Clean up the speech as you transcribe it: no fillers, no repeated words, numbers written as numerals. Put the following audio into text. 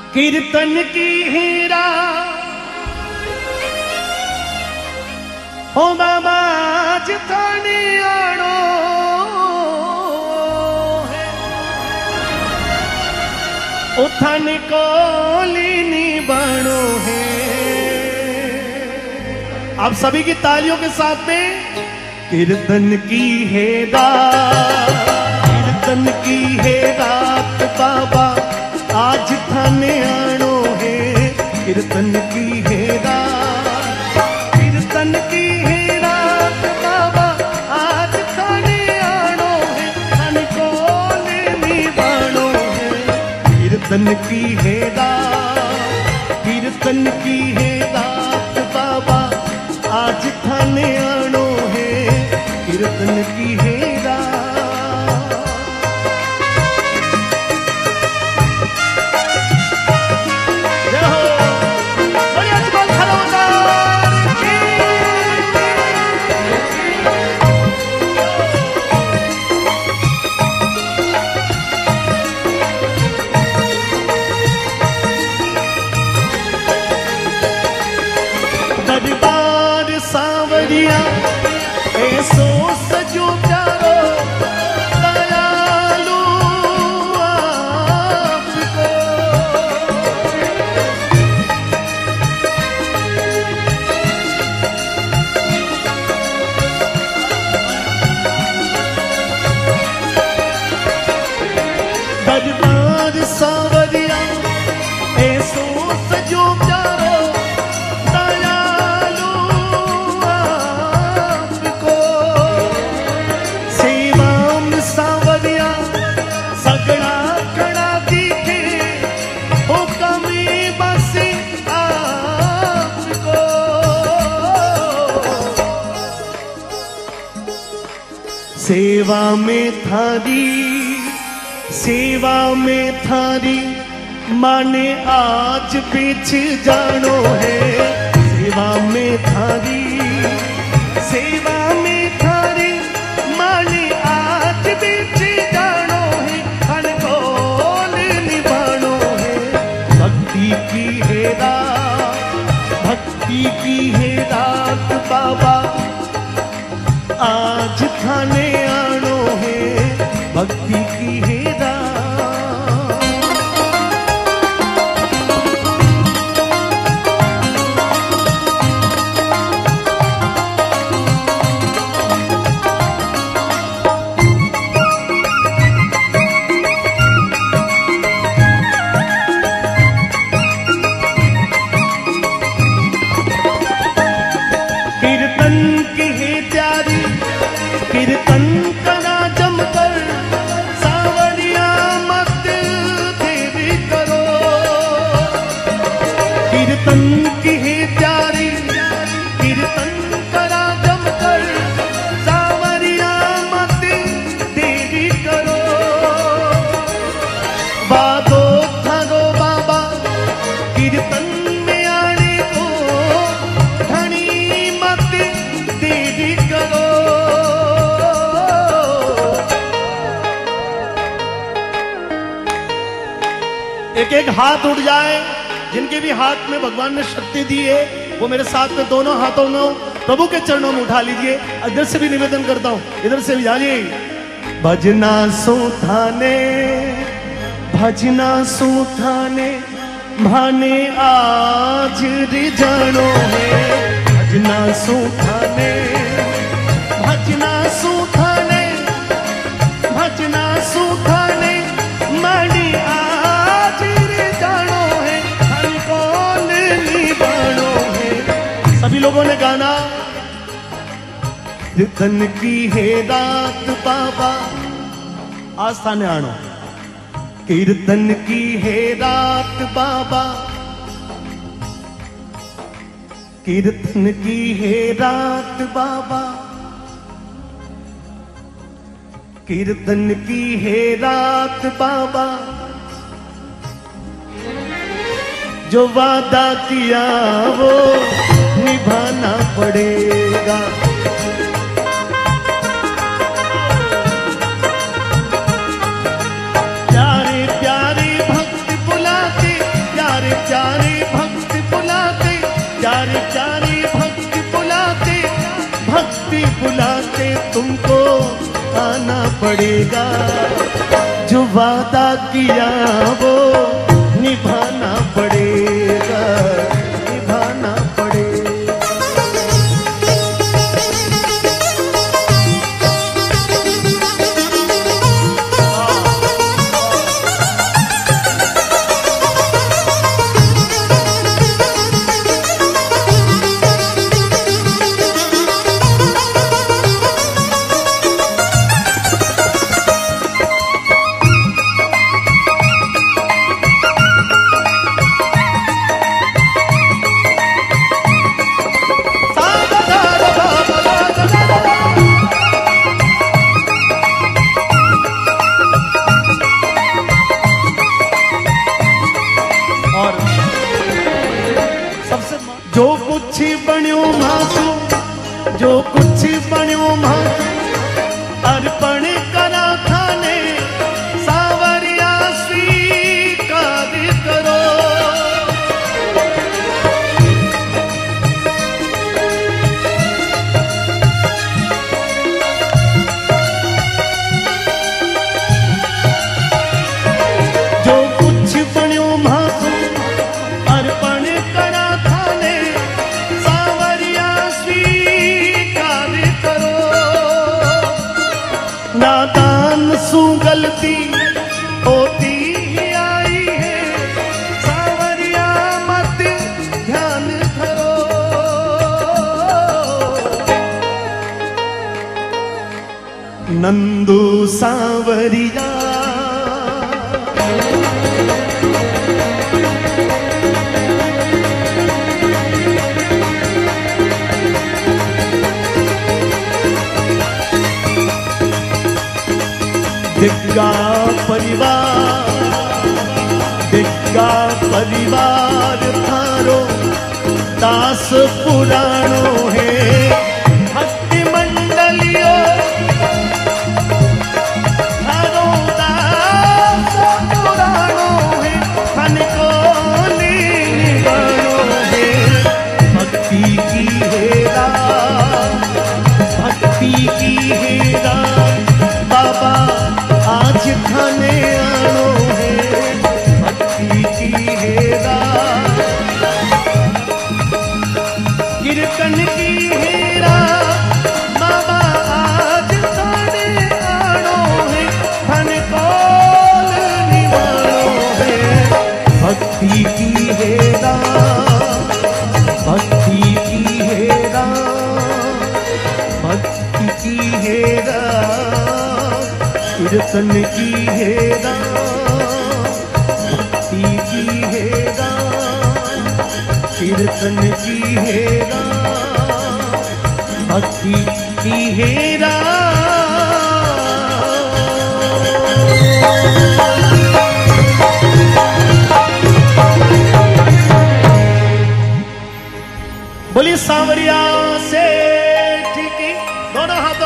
कीर्तन की हीरा हो बाबा आज थाने आड़ो है उठाने को लीनी बाणो है। आप सभी की तालियों के साथ में कीर्तन की है रात, कीर्तन की है रात बाबा आज थाने आनो है। कीर्तन की है रात, कीर्तन की है रात बाबा आज थाने आनो है। थाने को लेनी बाणो है। कीर्तन की है रात, कीर्तन की है रात बाबा आज थाने आनो है। कीर्तन की है रात। दरबार सांवरिया ऐसो सजो प्यारो दयालु आपको। दरबार सांवरिया ऐसो सजो प्यारो सेवा में थारी, सेवा में थारी माने आज बीच जानो है। सेवा में थारी, सेवा में थारी माने आज बीच जानो है। हर बोल निभानो है। भक्ति की है रात, भक्ति की है रात बाबा आज थाने आनो है। भक्ति की है रात। कीर्तन की है प्यारी, कीर्तन करा जमकर सांवरिया मत देरी करो। कीर्तन की है प्यारी, कीर्तन करा जमकर सांवरिया मत देरी करो। बादो थारो बाबा कीर्तन में आने को धनी मत देरी करो। एक एक हाथ उठ जाए, जिनके भी हाथ में भगवान ने शक्ति दी है वो मेरे साथ में दोनों हाथों में प्रभु के चरणों में उठा लीजिए। इधर से भी निवेदन करता हूं, इधर से भी जाइए। भजना सुथाने, भजना सुथाने भाने आज रिजानो है। भजना सुथाने, भजना सुथाने, भजना सुथाने मणि आज रिजानो है। हर कौन निभानो है। सभी लोगों ने गाना। कीर्तन की है रात बाबा आज थाने आनो। कीर्तन की है रात बाबा, कीर्तन की है रात बाबा, कीर्तन की है रात बाबा। जो वादा किया वो निभाना पड़ेगा। प्यारे प्यारे भक्त बुलाते प्यारे भक्ति बुलाते, प्यारे प्यारे भक्ति बुलाते, भक्ति बुलाते तुमको आना पड़ेगा। जो वादा किया वो निभाना पड़ेगा, निभाना पड़ेगा। जो कुछ बण्यो मासू, जो कुछ बण्यो मासू, अर्पण करा थाने सावरिया स्वीकार करो। जो कुछ बण्यो मासू, अर्पण करा थाने सावरिया स्वीकार करो। नादान सु गलती होती ही आई है, सावरिया मत ध्यान धरो। नंदू सावरिया दिग्गा परिवार थारो दास पुराणो है। भक्ति मंडलियो थारो दास पुराणो है, धन को निगाणो है। भक्ति की हेरा, भक्ति की हेरा बाबा आज थाने आनो है। भक्ति की हेरा, कीर्तन की हेरा बाबा आज थाने आनो है। धन को निवानो है। भक्ति की हेरा, भक्ति की हेरा, भक्ति की हेरा, कीर्तन की हेरा, भक्ति की हेरा, कीर्तन की हेरा, भक्ति की हेरा। बोलिए सांवरिया